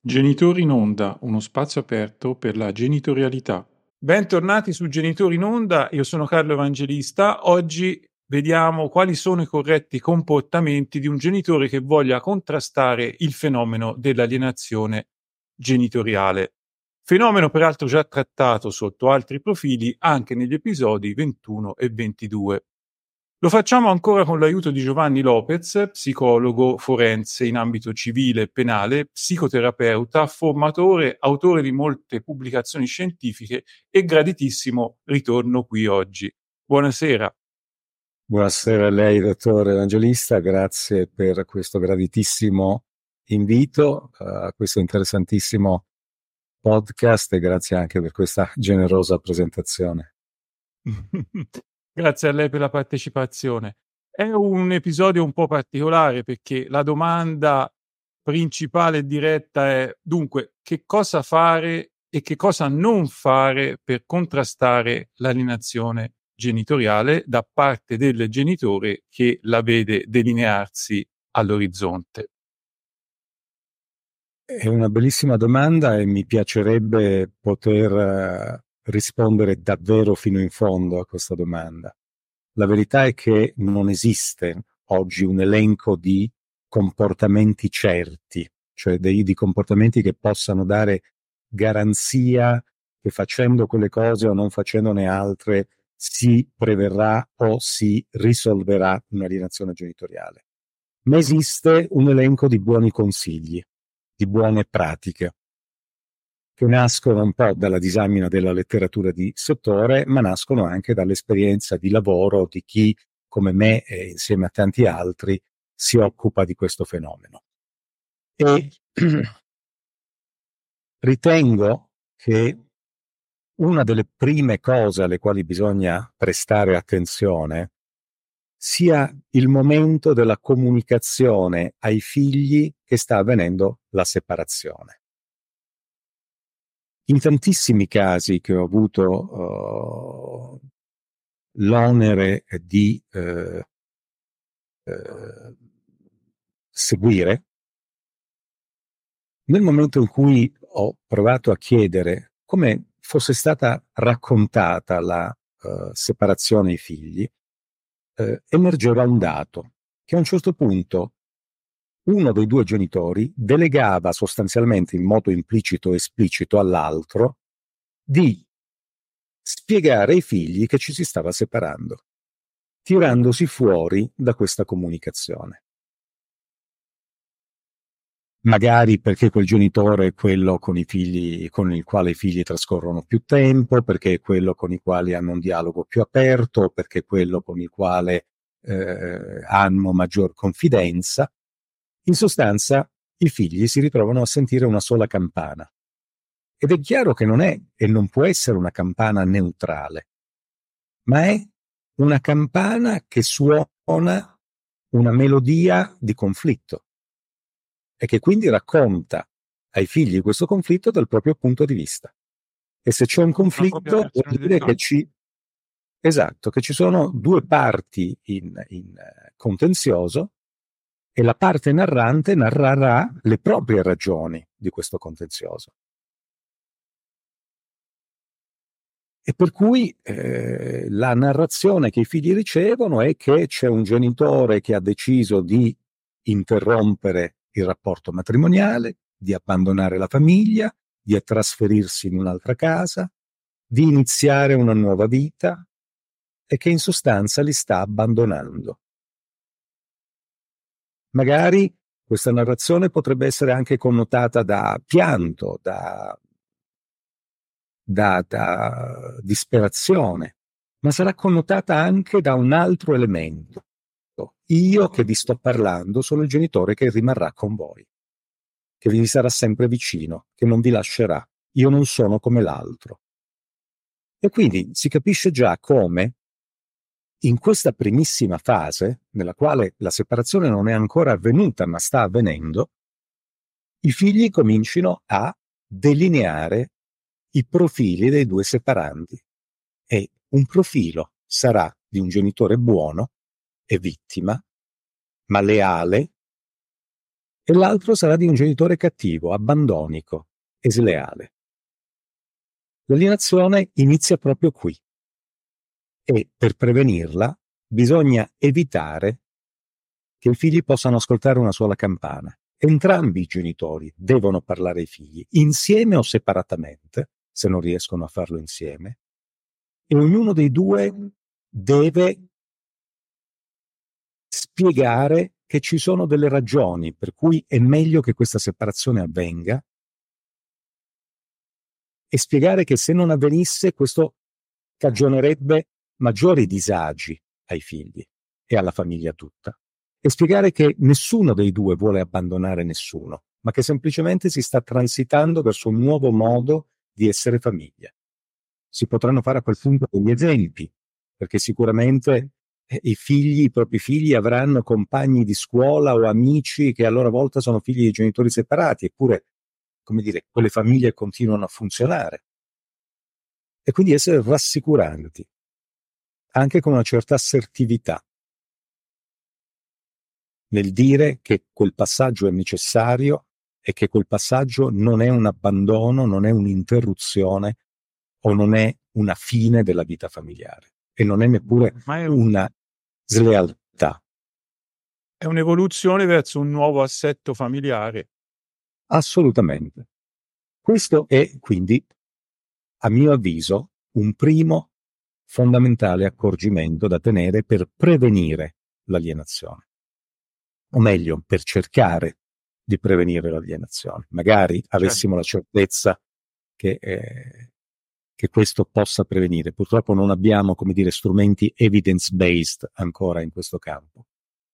Genitori in onda, uno spazio aperto per la genitorialità. Bentornati su Genitori in onda, io sono Carlo Evangelista. Oggi vediamo quali sono i corretti comportamenti di un genitore che voglia contrastare il fenomeno dell'alienazione genitoriale. Fenomeno peraltro già trattato sotto altri profili anche negli episodi 21 e 22. Lo facciamo ancora con l'aiuto di Giovanni Lopez, psicologo forense in ambito civile e penale, psicoterapeuta, formatore, autore di molte pubblicazioni scientifiche e graditissimo ritorno qui oggi. Buonasera. Buonasera a lei, dottore Evangelista, grazie per questo graditissimo invito a questo interessantissimo podcast e grazie anche per questa generosa presentazione. Grazie a lei per la partecipazione. È un episodio un po' particolare perché la domanda principale e diretta è dunque che cosa fare e che cosa non fare per contrastare l'alienazione genitoriale da parte del genitore che la vede delinearsi all'orizzonte. È una bellissima domanda e mi piacerebbe poter rispondere davvero fino in fondo a questa domanda. La verità è che non esiste oggi un elenco di comportamenti certi, cioè di comportamenti che possano dare garanzia che facendo quelle cose o non facendone altre si preverrà o si risolverà un'alienazione genitoriale. Ma esiste un elenco di buoni consigli, di buone pratiche, che nascono un po' dalla disamina della letteratura di settore, ma nascono anche dall'esperienza di lavoro di chi, come me e insieme a tanti altri, si occupa di questo fenomeno. E ritengo che una delle prime cose alle quali bisogna prestare attenzione sia il momento della comunicazione ai figli che sta avvenendo la separazione. In tantissimi casi che ho avuto l'onere di seguire, nel momento in cui ho provato a chiedere come fosse stata raccontata la separazione ai figli, emergeva un dato, che a un certo punto uno dei due genitori delegava sostanzialmente in modo implicito o esplicito all'altro di spiegare ai figli che ci si stava separando, tirandosi fuori da questa comunicazione. Magari perché quel genitore è quello con i figli, con il quale i figli trascorrono più tempo, perché è quello con i quali hanno un dialogo più aperto, perché è quello con il quale hanno maggior confidenza. In sostanza, i figli si ritrovano a sentire una sola campana. Ed è chiaro che non è e non può essere una campana neutrale, ma è una campana che suona una melodia di conflitto e che quindi racconta ai figli questo conflitto dal proprio punto di vista. E se c'è un conflitto vuol dire che che ci sono due parti in contenzioso e la parte narrante narrerà le proprie ragioni di questo contenzioso. E per cui la narrazione che i figli ricevono è che c'è un genitore che ha deciso di interrompere il rapporto matrimoniale, di abbandonare la famiglia, di trasferirsi in un'altra casa, di iniziare una nuova vita e che in sostanza li sta abbandonando. Magari questa narrazione potrebbe essere anche connotata da pianto, da disperazione, ma sarà connotata anche da un altro elemento. Io che vi sto parlando sono il genitore che rimarrà con voi, che vi sarà sempre vicino, che non vi lascerà. Io non sono come l'altro. E quindi si capisce già come in questa primissima fase, nella quale la separazione non è ancora avvenuta ma sta avvenendo, i figli comincino a delineare i profili dei due separandi. E un profilo sarà di un genitore buono e vittima, ma leale, e l'altro sarà di un genitore cattivo, abbandonico e sleale. L'alienazione inizia proprio qui e per prevenirla bisogna evitare che i figli possano ascoltare una sola campana. Entrambi i genitori devono parlare ai figli, insieme o separatamente, se non riescono a farlo insieme, e ognuno dei due deve spiegare che ci sono delle ragioni per cui è meglio che questa separazione avvenga e spiegare che se non avvenisse questo cagionerebbe maggiori disagi ai figli e alla famiglia tutta. E spiegare che nessuno dei due vuole abbandonare nessuno, ma che semplicemente si sta transitando verso un nuovo modo di essere famiglia. Si potranno fare a quel punto degli esempi, perché sicuramente i propri figli avranno compagni di scuola o amici che a loro volta sono figli di genitori separati, eppure, come dire, quelle famiglie continuano a funzionare. E quindi essere rassicuranti, anche con una certa assertività, nel dire che quel passaggio è necessario e che quel passaggio non è un abbandono, non è un'interruzione o non è una fine della vita familiare e non è neppure Ma una slealtà. è un'evoluzione verso un nuovo assetto familiare. Assolutamente. Questo è quindi, a mio avviso, un primo fondamentale accorgimento da tenere per prevenire l'alienazione. O meglio, per cercare di prevenire l'alienazione. Magari avessimo la certezza che questo possa prevenire. Purtroppo non abbiamo, come dire, strumenti evidence-based ancora in questo campo.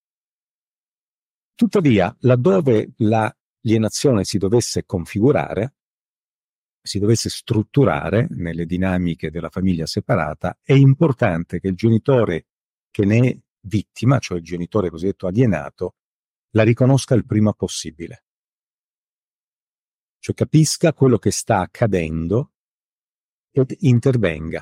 Tuttavia, laddove l'alienazione si dovesse configurare, si dovesse strutturare nelle dinamiche della famiglia separata, è importante che il genitore che ne è vittima, cioè il genitore cosiddetto alienato, la riconosca il prima possibile. Cioè capisca quello che sta accadendo ed intervenga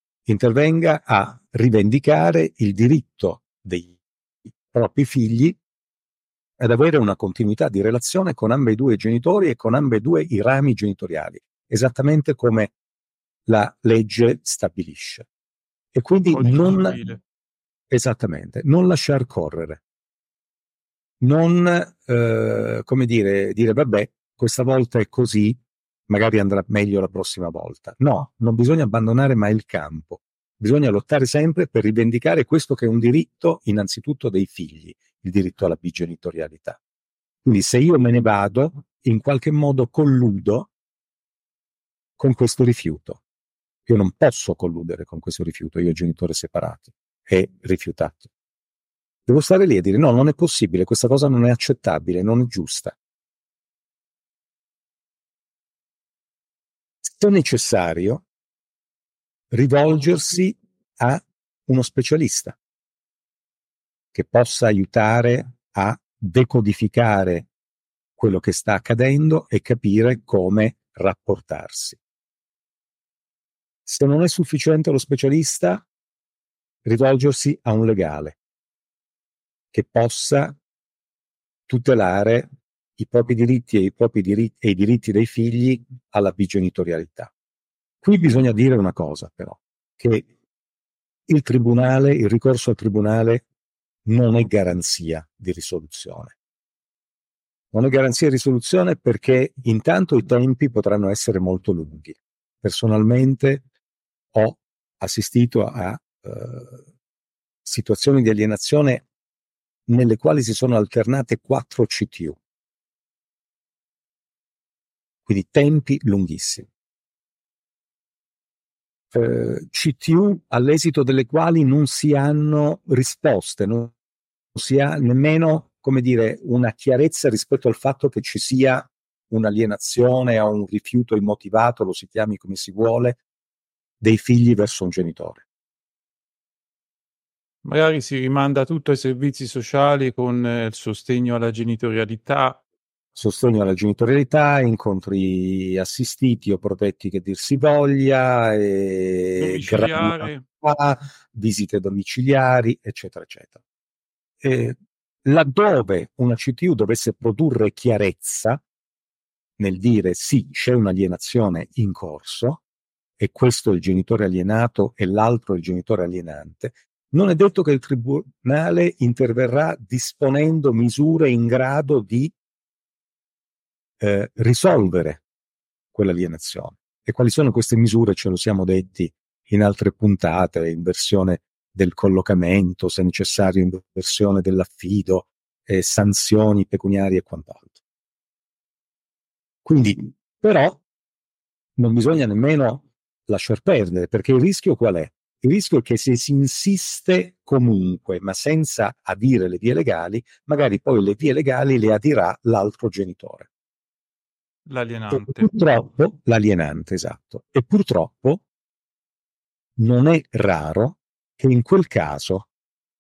a rivendicare il diritto dei propri figli ad avere una continuità di relazione con ambedue i genitori e con ambedue i rami genitoriali, esattamente come la legge stabilisce. E quindi Codice civile. esattamente, non lasciar correre, non, come dire vabbè, questa volta è così, magari andrà meglio la prossima volta. No, non bisogna abbandonare mai il campo. Bisogna lottare sempre per rivendicare questo che è un diritto innanzitutto dei figli, il diritto alla bigenitorialità. Quindi se io me ne vado, in qualche modo colludo con questo rifiuto. Io non posso colludere con questo rifiuto, io ho genitori separati e rifiutato. Devo stare lì e dire no, non è possibile, questa cosa non è accettabile, non è giusta. Se necessario, rivolgersi a uno specialista che possa aiutare a decodificare quello che sta accadendo e capire come rapportarsi. Se non è sufficiente lo specialista, rivolgersi a un legale che possa tutelare i propri diritti e i diritti dei figli alla bigenitorialità. Qui bisogna dire una cosa però, che il ricorso al tribunale non è garanzia di risoluzione. Non è garanzia di risoluzione perché intanto i tempi potranno essere molto lunghi. Personalmente ho assistito a situazioni di alienazione nelle quali si sono alternate 4 CTU, quindi tempi lunghissimi. CTU all'esito delle quali non si hanno risposte, non si ha nemmeno, come dire, una chiarezza rispetto al fatto che ci sia un'alienazione o un rifiuto immotivato, lo si chiami come si vuole, dei figli verso un genitore. Magari si rimanda tutto ai servizi sociali con il sostegno alla genitorialità. Sostegno alla genitorialità, incontri assistiti o protetti che dir si voglia, Domiciliare. gradualità, visite domiciliari, eccetera, eccetera. laddove una CTU dovesse produrre chiarezza nel dire sì, c'è un'alienazione in corso e questo è il genitore alienato e l'altro è il genitore alienante, non è detto che il tribunale interverrà disponendo misure in grado di risolvere quell'alienazione. E quali sono queste misure? Ce lo siamo detti in altre puntate, inversione del collocamento, se necessario inversione dell'affido, sanzioni pecuniarie e quant'altro. Quindi, però, non bisogna nemmeno lasciar perdere, perché il rischio qual è? Il rischio è che se si insiste comunque, ma senza adire le vie legali, magari poi le vie legali le adirà l'altro genitore. E L'alienante. purtroppo, l'alienante, esatto. E purtroppo non è raro che in quel caso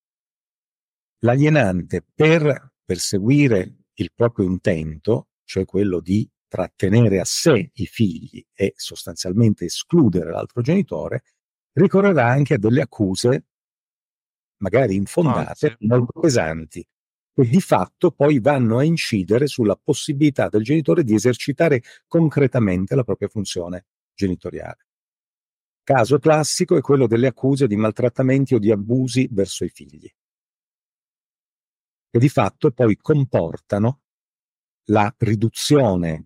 l'alienante, per perseguire il proprio intento, cioè quello di trattenere a sé i figli e sostanzialmente escludere l'altro genitore, ricorrerà anche a delle accuse, magari infondate, False. molto pesanti, che di fatto poi vanno a incidere sulla possibilità del genitore di esercitare concretamente la propria funzione genitoriale. Caso classico è quello delle accuse di maltrattamenti o di abusi verso i figli, che di fatto poi comportano la riduzione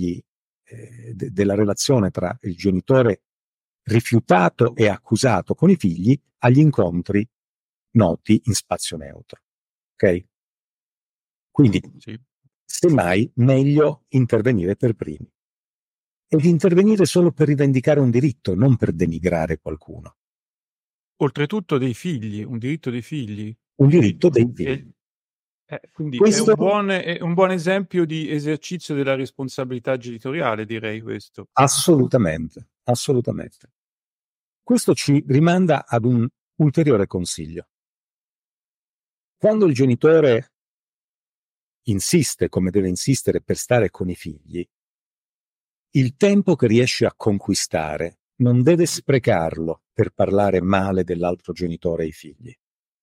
della relazione tra il genitore rifiutato e accusato con i figli agli incontri noti in spazio neutro. Ok? Quindi, Sì. semmai, meglio intervenire per primi. Ed intervenire solo per rivendicare un diritto, non per denigrare qualcuno. Oltretutto dei figli, un diritto dei figli. Un diritto dei figli. Quindi Questo è un buon esempio di esercizio della responsabilità genitoriale, direi questo. assolutamente, assolutamente. Questo ci rimanda ad un ulteriore consiglio. Quando il genitore insiste, come deve insistere, per stare con i figli, il tempo che riesce a conquistare non deve sprecarlo per parlare male dell'altro genitore ai figli,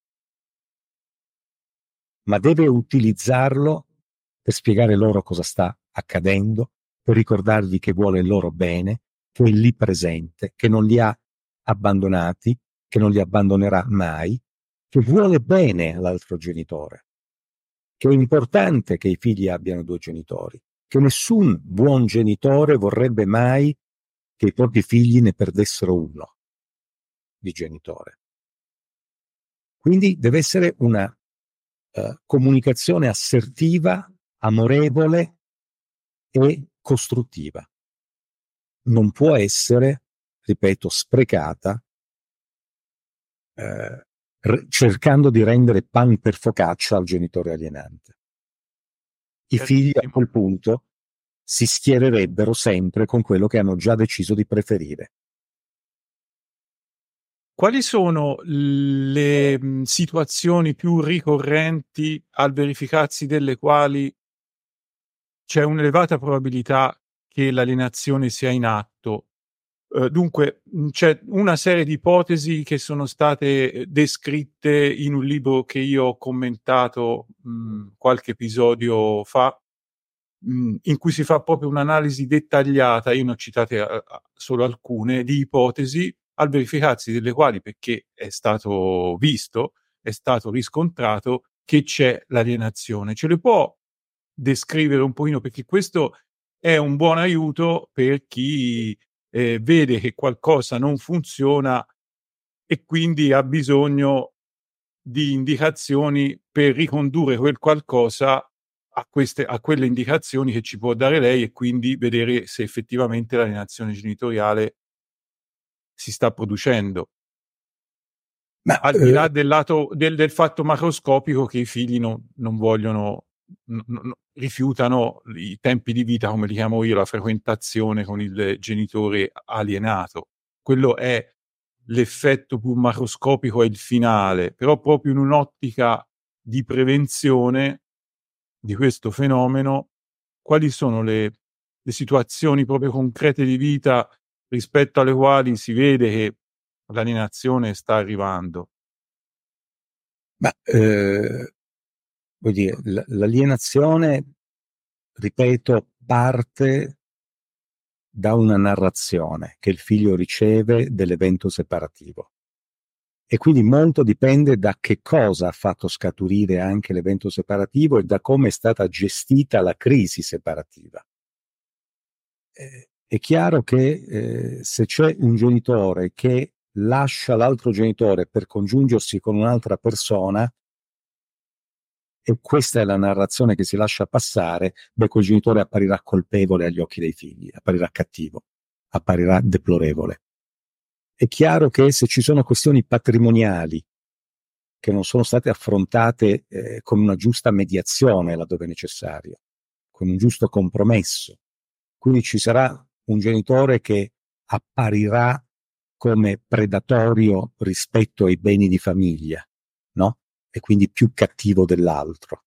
ma deve utilizzarlo per spiegare loro cosa sta accadendo, per ricordargli che vuole il loro bene, che è lì presente, che non li ha abbandonati, che non li abbandonerà mai, che vuole bene all'altro genitore, che è importante che i figli abbiano due genitori, che nessun buon genitore vorrebbe mai che i propri figli ne perdessero uno di genitore. Quindi deve essere una comunicazione assertiva, amorevole e costruttiva. Non può essere, ripeto, sprecata, cercando di rendere pan per focaccia al genitore alienante. I figli a Chiarissimo. quel punto si schiererebbero sempre con quello che hanno già deciso di preferire. Quali sono le situazioni più ricorrenti al verificarsi delle quali c'è un'elevata probabilità che l'alienazione sia in atto? Dunque, c'è una serie di ipotesi che sono state descritte in un libro che io ho commentato qualche episodio fa, in cui si fa proprio un'analisi dettagliata, io ne ho citate solo alcune, di ipotesi al verificarsi delle quali, perché è stato visto, è stato riscontrato che c'è l'alienazione. Ce le può descrivere un pochino, perché questo è un buon aiuto per chi vede che qualcosa non funziona e quindi ha bisogno di indicazioni per ricondurre quel qualcosa a quelle indicazioni che ci può dare lei e quindi vedere se effettivamente l'alienazione genitoriale si sta producendo. Ma Al di là del lato del fatto macroscopico che i figli non vogliono, rifiutano i tempi di vita, come li chiamo io, la frequentazione con il genitore alienato. Quello è l'effetto più macroscopico, è il finale, però proprio in un'ottica di prevenzione di questo fenomeno, quali sono le situazioni proprio concrete di vita rispetto alle quali si vede che l'alienazione sta arrivando? Ma vuol dire, l'alienazione, ripeto, parte da una narrazione che il figlio riceve dell'evento separativo. E quindi molto dipende da che cosa ha fatto scaturire anche l'evento separativo e da come è stata gestita la crisi separativa. È chiaro che se c'è un genitore che lascia l'altro genitore per congiungersi con un'altra persona, e questa è la narrazione che si lascia passare, beh, quel genitore apparirà colpevole agli occhi dei figli, apparirà cattivo, apparirà deplorevole. È chiaro che se ci sono questioni patrimoniali che non sono state affrontate con una giusta mediazione laddove necessario, con un giusto compromesso, quindi ci sarà un genitore che apparirà come predatorio rispetto ai beni di famiglia, no? E quindi più cattivo dell'altro.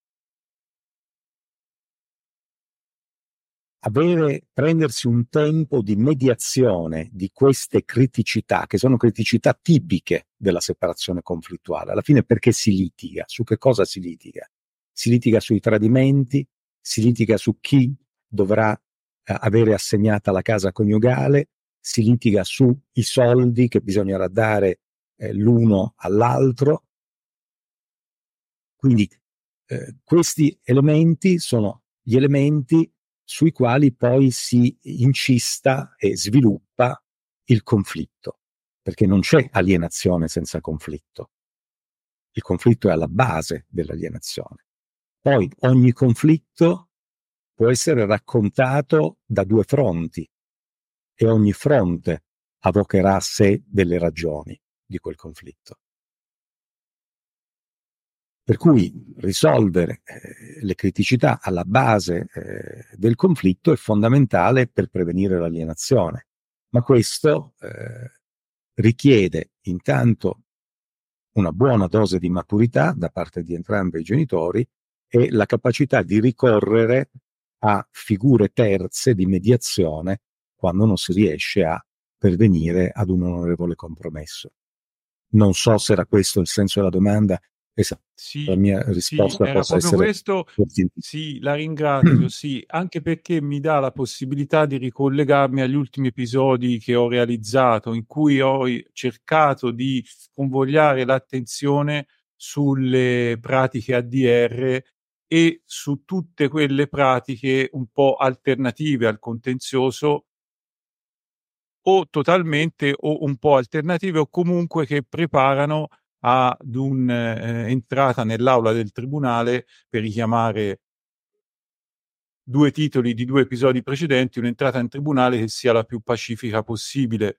Prendersi un tempo di mediazione di queste criticità, che sono criticità tipiche della separazione conflittuale. Alla fine perché si litiga? Su che cosa si litiga? Si litiga sui tradimenti, si litiga su chi dovrà avere assegnata la casa coniugale, si litiga sui soldi che bisognerà dare l'uno all'altro. Quindi questi elementi sono gli elementi sui quali poi si incista e sviluppa il conflitto, perché non c'è alienazione senza conflitto. Il conflitto è alla base dell'alienazione. Poi ogni conflitto può essere raccontato da due fronti e ogni fronte avocherà a sé delle ragioni di quel conflitto. Per cui risolvere le criticità alla base del conflitto è fondamentale per prevenire l'alienazione, ma questo richiede intanto una buona dose di maturità da parte di entrambi i genitori e la capacità di ricorrere a figure terze di mediazione quando non si riesce a pervenire ad un onorevole compromesso. Non so se era questo il senso della domanda e se la mia risposta era possa proprio essere questo. Sì, la ringrazio, sì, anche perché mi dà la possibilità di ricollegarmi agli ultimi episodi che ho realizzato, in cui ho cercato di convogliare l'attenzione sulle pratiche ADR e su tutte quelle pratiche un po' alternative al contenzioso, o totalmente o un po' alternative, o comunque che preparano ad un'entrata nell'aula del tribunale, per richiamare due titoli di due episodi precedenti, un'entrata in tribunale che sia la più pacifica possibile,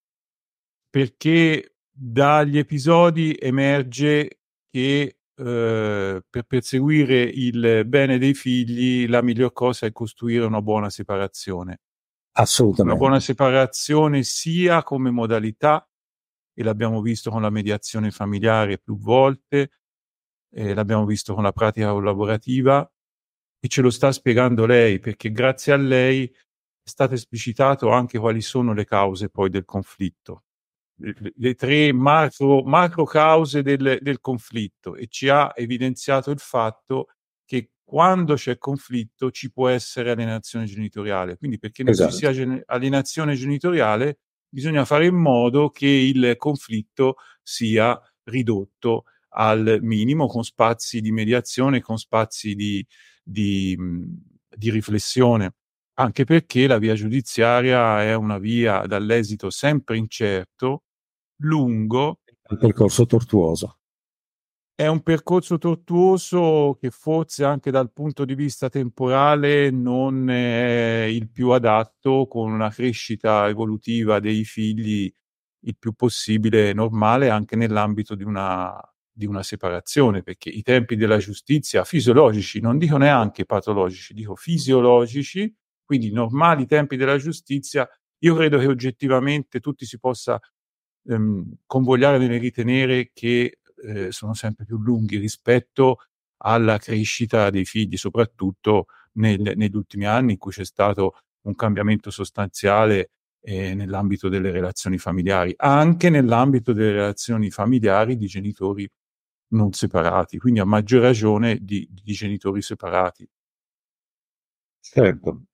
perché dagli episodi emerge che per perseguire il bene dei figli la miglior cosa è costruire una buona separazione. Una buona Assolutamente. separazione sia come modalità, e l'abbiamo visto con la mediazione familiare più volte, l'abbiamo visto con la pratica collaborativa, e ce lo sta spiegando lei, perché grazie a lei è stato esplicitato anche quali sono le cause poi del conflitto, le tre macro cause del conflitto, e ci ha evidenziato il fatto che quando c'è conflitto ci può essere alienazione genitoriale. Quindi perché non ci sia alienazione genitoriale bisogna fare in modo che il conflitto sia ridotto al minimo, con spazi di mediazione, con spazi di riflessione, anche perché la via giudiziaria è una via dall'esito sempre incerto, lungo. Un percorso tortuoso. È un percorso tortuoso che forse anche dal punto di vista temporale non è il più adatto, con una crescita evolutiva dei figli il più possibile normale anche nell'ambito di una separazione, perché i tempi della giustizia fisiologici, non dico neanche patologici, dico fisiologici, quindi i normali tempi della giustizia, io credo che oggettivamente tutti si possa convogliare nel ritenere che sono sempre più lunghi rispetto alla crescita dei figli, soprattutto negli ultimi anni in cui c'è stato un cambiamento sostanziale nell'ambito delle relazioni familiari, anche nell'ambito delle relazioni familiari di genitori non separati, quindi a maggior ragione di genitori separati. Certo.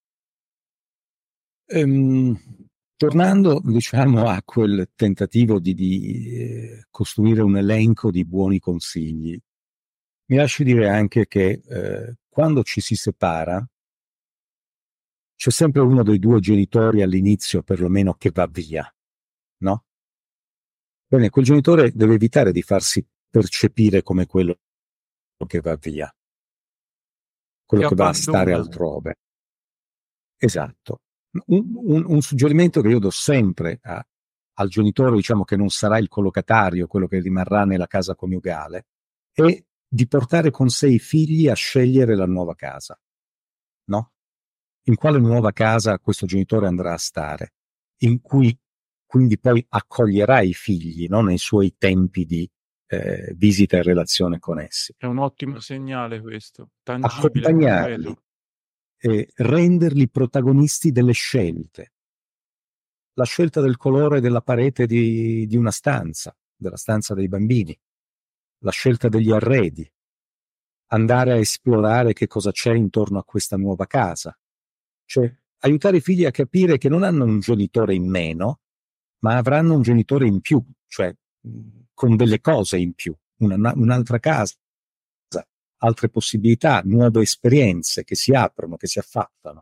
Tornando, diciamo, a quel tentativo di costruire un elenco di buoni consigli, mi lasci dire anche che quando ci si separa c'è sempre uno dei due genitori all'inizio, perlomeno, che va via, no? Bene, quel genitore deve evitare di farsi percepire come quello che va via, quello Che che va a stare abbandona. altrove. Esatto. Un suggerimento che io do sempre al genitore, diciamo, che non sarà il collocatario, quello che rimarrà nella casa coniugale, è di portare con sé i figli a scegliere la nuova casa, no? In quale nuova casa questo genitore andrà a stare, in cui quindi poi accoglierà i figli, no? Nei suoi tempi di visita e relazione con essi. È un ottimo segnale questo, tangibile, Accompagnarli, concreto. renderli protagonisti delle scelte. La scelta del colore della parete di una stanza, della stanza dei bambini, la scelta degli arredi, andare a esplorare che cosa c'è intorno a questa nuova casa. Cioè, aiutare i figli a capire che non hanno un genitore in meno, ma avranno un genitore in più, cioè con delle cose in più, un'altra casa, altre possibilità, nuove esperienze che si aprono, che si affattano.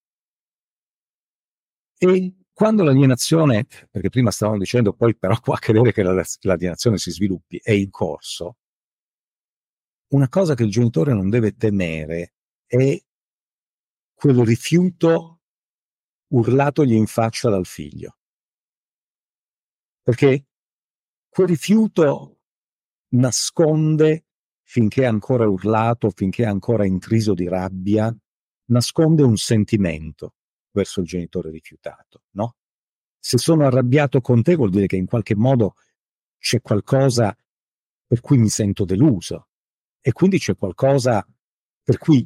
E quando l'alienazione, perché prima stavamo dicendo, poi però può accadere che l'alienazione si sviluppi, è in corso, una cosa che il genitore non deve temere è quel rifiuto urlatogli in faccia dal figlio. Perché quel rifiuto nasconde, finché è ancora urlato, finché è ancora intriso di rabbia, nasconde un sentimento verso il genitore rifiutato, no? Se sono arrabbiato con te vuol dire che in qualche modo c'è qualcosa per cui mi sento deluso e quindi c'è qualcosa per cui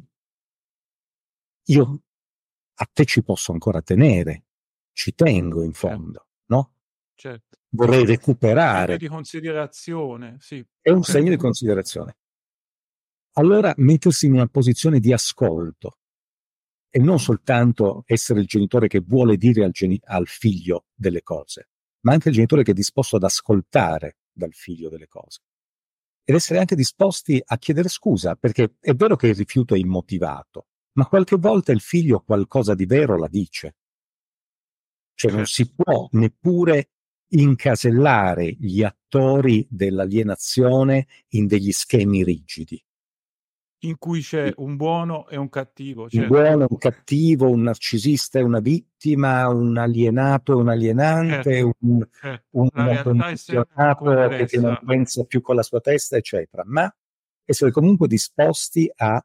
io a te ci posso ancora tenere, ci tengo in fondo, no? Certo. Vorrei Segno recuperare, di considerazione, sì, è un segno di certo. considerazione. Allora mettersi in una posizione di ascolto e non soltanto essere il genitore che vuole dire al figlio delle cose, ma anche il genitore che è disposto ad ascoltare dal figlio delle cose. Ed essere anche disposti a chiedere scusa, perché è vero che il rifiuto è immotivato, ma qualche volta il figlio qualcosa di vero la dice. Cioè non si può neppure incasellare gli attori dell'alienazione in degli schemi rigidi. In cui c'è un buono e un cattivo, Un certo. buono, un cattivo, un narcisista e una vittima, un alienato e un alienante, Certo, un, certo. un La realtà è sempre condizionato che non complessa. pensa più con la sua testa, eccetera. Ma essere comunque disposti a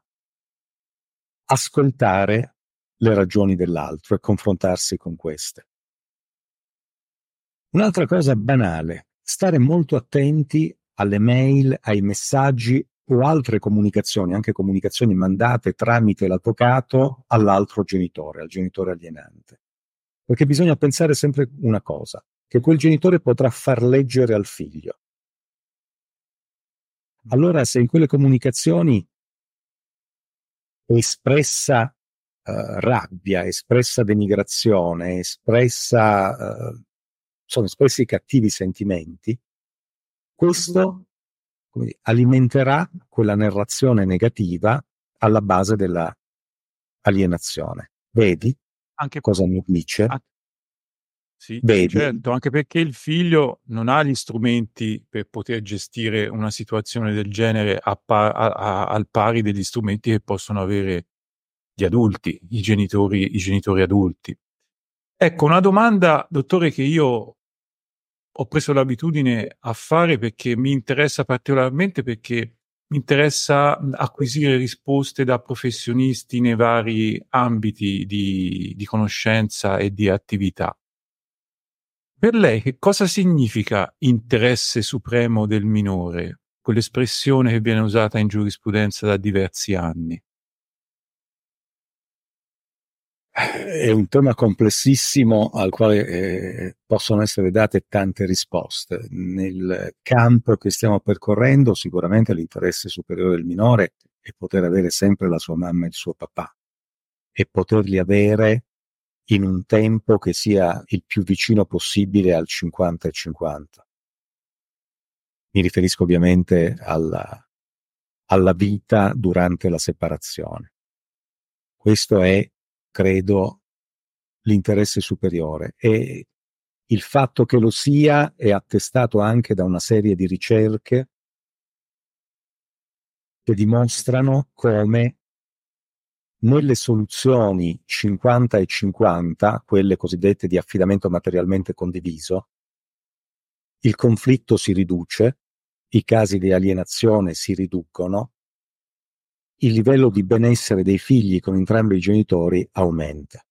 ascoltare le ragioni dell'altro e confrontarsi con queste. Un'altra cosa banale, stare molto attenti alle mail, ai messaggi o altre comunicazioni, anche comunicazioni mandate tramite l'avvocato all'altro genitore, al genitore alienante. Perché bisogna pensare sempre una cosa, che quel genitore potrà far leggere al figlio. Allora, se in quelle comunicazioni è espressa rabbia, espressa denigrazione, sono espressi cattivi sentimenti, questo alimenterà quella narrazione negativa alla base della alienazione. Vedi Anche cosa mi dice? a sì, Vedi? certo, anche perché il figlio non ha gli strumenti per poter gestire una situazione del genere al pari degli strumenti che possono avere gli adulti, i genitori adulti. Ecco, una domanda, dottore, che io ho preso l'abitudine a fare perché mi interessa particolarmente, perché mi interessa acquisire risposte da professionisti nei vari ambiti di conoscenza e di attività. Per lei che cosa significa interesse supremo del minore? Quell'espressione che viene usata in giurisprudenza da diversi anni. È un tema complessissimo al quale possono essere date tante risposte. Nel campo che stiamo percorrendo, sicuramente l'interesse superiore del minore è poter avere sempre la sua mamma e il suo papà e poterli avere in un tempo che sia il più vicino possibile al 50 e 50. Mi riferisco ovviamente alla vita durante la separazione. Questo è, credo, l'interesse superiore, e il fatto che lo sia è attestato anche da una serie di ricerche che dimostrano come nelle soluzioni 50 e 50, quelle cosiddette di affidamento materialmente condiviso, il conflitto si riduce, i casi di alienazione si riducono, il livello di benessere dei figli con entrambi i genitori aumenta.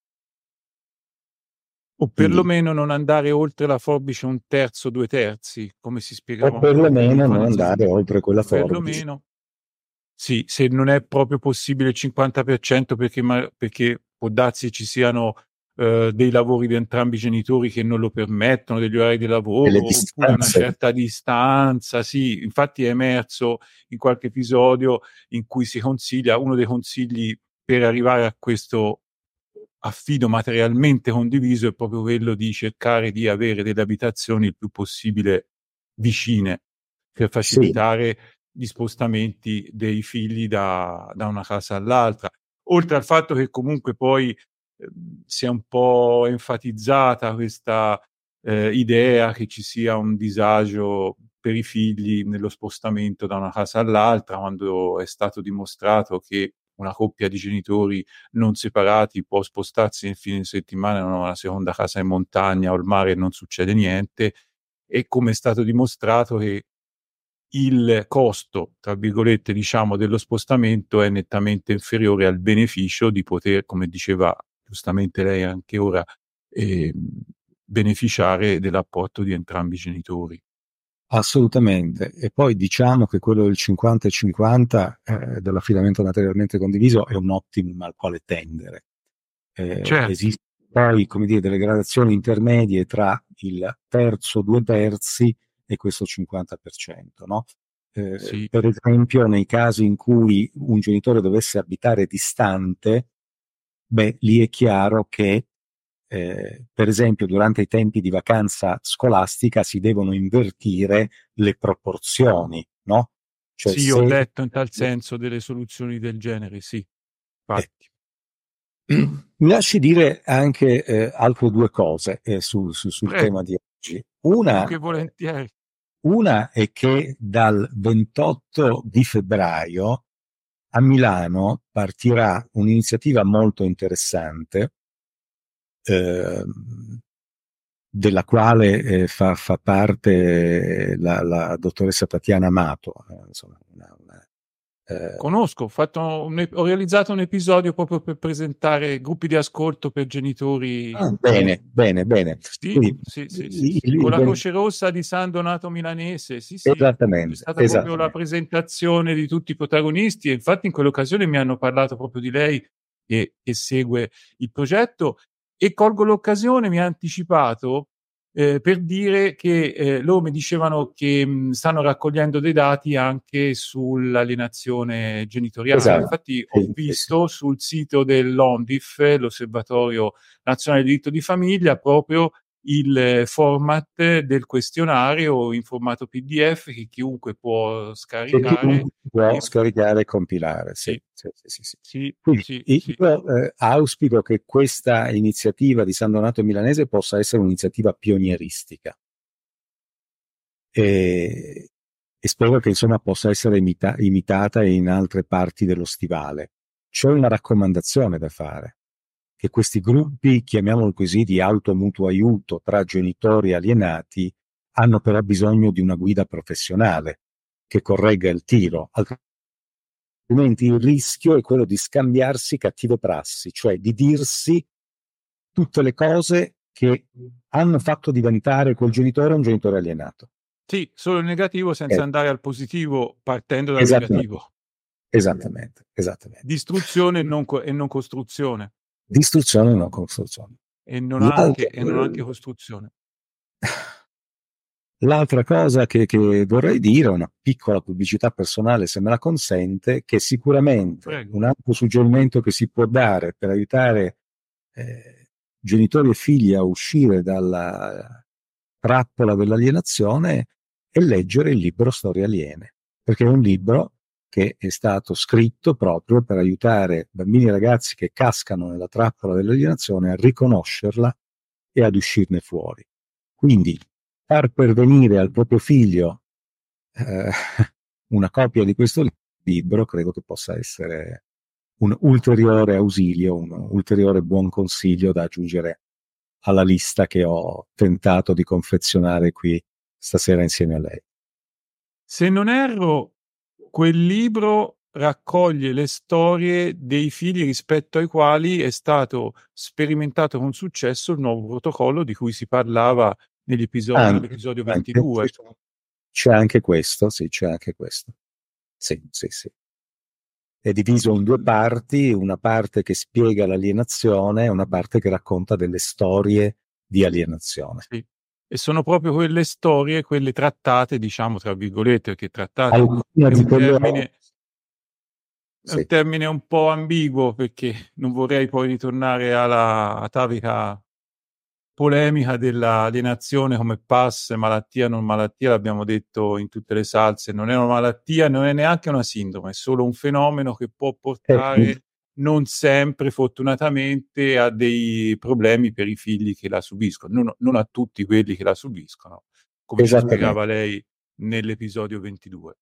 O Quindi, perlomeno non andare oltre la forbice 1/3, 2/3, come si spiegava o un po' tempo perlomeno fa, non nel senso, andare oltre quella forbice. perlomeno sì, se non è proprio possibile il 50%, perché può darsi ci siano dei lavori di entrambi i genitori che non lo permettono, degli orari di E le lavoro, oppure una distanze. certa distanza. Sì, infatti è emerso in qualche episodio in cui si consiglia, uno dei consigli per arrivare a questo affido materialmente condiviso è proprio quello di cercare di avere delle abitazioni il più possibile vicine, per Sì, facilitare gli spostamenti dei figli da una casa all'altra. Oltre al fatto che comunque poi si è un po' enfatizzata questa idea che ci sia un disagio per i figli nello spostamento da una casa all'altra, quando è stato dimostrato che una coppia di genitori non separati può spostarsi nel fine settimana in una seconda casa in montagna o al mare e non succede niente, e come è stato dimostrato che il costo, tra virgolette, diciamo, dello spostamento è nettamente inferiore al beneficio di poter, come diceva giustamente lei anche ora, ehm, beneficiare dell'apporto di entrambi i genitori. assolutamente. E poi diciamo che quello del 50 e 50 dell'affidamento materialmente condiviso è un optimum al quale tendere. Certo, Esistono poi, come dire, delle gradazioni intermedie tra il terzo, 2/3 e questo 50%, no? sì, Per esempio, nei casi in cui un genitore dovesse abitare distante, beh, lì è chiaro che, per esempio, durante i tempi di vacanza scolastica si devono invertire le proporzioni, no? Cioè, sì, ho se letto in tal senso delle soluzioni del genere, sì, eh, infatti. mi lasci dire anche altre due cose sul Prego, tema di oggi. più Una, che volentieri. una è che dal 28 di febbraio a Milano partirà un'iniziativa molto interessante, ehm, della quale fa parte la dottoressa Tatiana Amato, insomma, eh, Conosco, ho realizzato un episodio proprio per presentare gruppi di ascolto per genitori. bene, bene, bene. Sì, Quindi, sì, sì, sì, sì. Con la Croce Rossa di San Donato Milanese, sì, sì. È esattamente, stata proprio la esattamente. presentazione di tutti i protagonisti, e infatti in quell'occasione mi hanno parlato proprio di lei che segue il progetto, e colgo l'occasione, mi ha anticipato, per dire che loro mi dicevano che stanno raccogliendo dei dati anche sull'alienazione genitoriale. Esatto, Infatti ho sì, sì. visto sul sito dell'ONDIF, l'Osservatorio Nazionale del Diritto di Famiglia, proprio il format del questionario in formato PDF che chiunque può Che scaricare. chiunque può E scaricare e compilare, sì, sì, sì, sì, sì, sì. sì, Quindi sì, sì. io auspico che questa iniziativa di San Donato Milanese possa essere un'iniziativa pionieristica e, e spero che insomma possa essere imitata in altre parti dello stivale. C'è una raccomandazione da fare, che questi gruppi, chiamiamolo così, di mutuo aiuto tra genitori alienati, hanno però bisogno di una guida professionale che corregga il tiro, altrimenti il rischio è quello di scambiarsi cattive prassi, cioè di dirsi tutte le cose che hanno fatto diventare quel genitore un genitore alienato. Sì, solo il negativo senza Eh, andare al positivo partendo dal esattamente, negativo. esattamente, esattamente. Distruzione e non costruzione. Distruzione e non costruzione. e non L'altra, anche costruzione. l'altra cosa che vorrei dire, una piccola pubblicità personale se me la consente, che sicuramente Prego. un altro suggerimento che si può dare per aiutare genitori e figli a uscire dalla trappola dell'alienazione è leggere il libro Storie aliene, perché è un libro che è stato scritto proprio per aiutare bambini e ragazzi che cascano nella trappola dell'alienazione a riconoscerla e ad uscirne fuori. Quindi far pervenire al proprio figlio eh, una copia di questo libro credo che possa essere un ulteriore ausilio, un ulteriore buon consiglio da aggiungere alla lista che ho tentato di confezionare qui stasera insieme a lei. Se non erro, quel libro raccoglie le storie dei figli rispetto ai quali è stato sperimentato con successo il nuovo protocollo di cui si parlava nell'episodio 22. C'è anche questo, sì, c'è anche questo. Sì, sì, sì. È diviso in due parti, una parte che spiega l'alienazione e una parte che racconta delle storie di alienazione. Sì. E sono proprio quelle storie, quelle trattate, diciamo, tra virgolette, perché trattate è un termine, è un sì. termine un po' ambiguo, perché non vorrei poi ritornare alla atavica polemica dell'alienazione come pass, malattia, non malattia, l'abbiamo detto in tutte le salse, non è una malattia, non è neanche una sindrome, è solo un fenomeno che può portare non sempre, fortunatamente, a dei problemi per i figli che la subiscono, non a tutti quelli che la subiscono, come ci spiegava lei nell'episodio 22.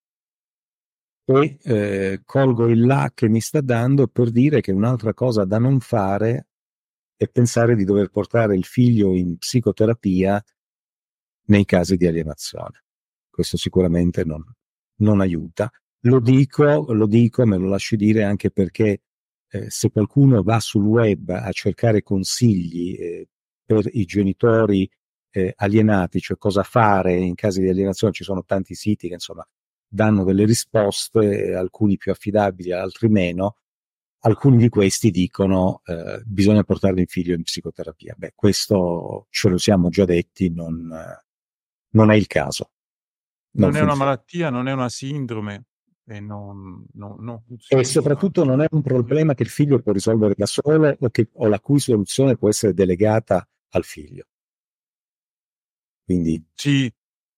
E colgo il là che mi sta dando per dire che un'altra cosa da non fare è pensare di dover portare il figlio in psicoterapia nei casi di alienazione. Questo sicuramente non aiuta. Lo dico, me lo lasci dire anche perché se qualcuno va sul web a cercare consigli per i genitori alienati, cioè cosa fare in casi di alienazione, ci sono tanti siti che insomma danno delle risposte, alcuni più affidabili, altri meno. Alcuni di questi dicono bisogna portare il figlio in psicoterapia. Beh, questo ce lo siamo già detti, non è il caso. Non è una malattia, non è una sindrome e non funziona. E soprattutto non è un problema che il figlio può risolvere da solo o la cui soluzione può essere delegata al figlio. Quindi sì,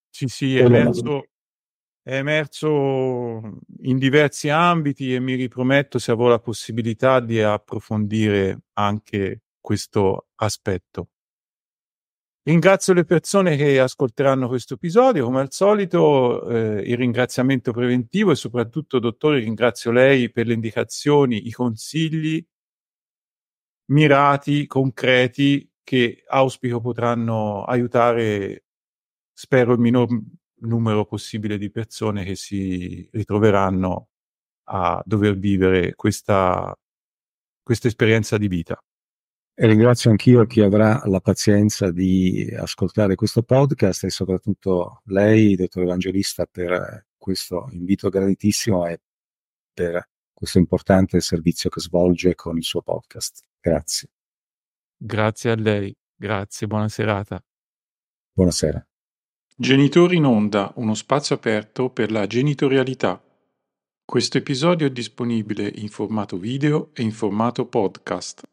è emerso in diversi ambiti e mi riprometto, se avrò la possibilità, di approfondire anche questo aspetto. Ringrazio le persone che ascolteranno questo episodio, come al solito il ringraziamento preventivo e soprattutto, dottore, ringrazio lei per le indicazioni, i consigli mirati, concreti, che auspico potranno aiutare, spero, il minor numero possibile di persone che si ritroveranno a dover vivere questa esperienza di vita. E ringrazio anch'io chi avrà la pazienza di ascoltare questo podcast e soprattutto lei, dottor Evangelista, per questo invito graditissimo e per questo importante servizio che svolge con il suo podcast. Grazie. Grazie a lei, grazie, buona serata. Buonasera. Genitori in onda, uno spazio aperto per la genitorialità. Questo episodio è disponibile in formato video e in formato podcast.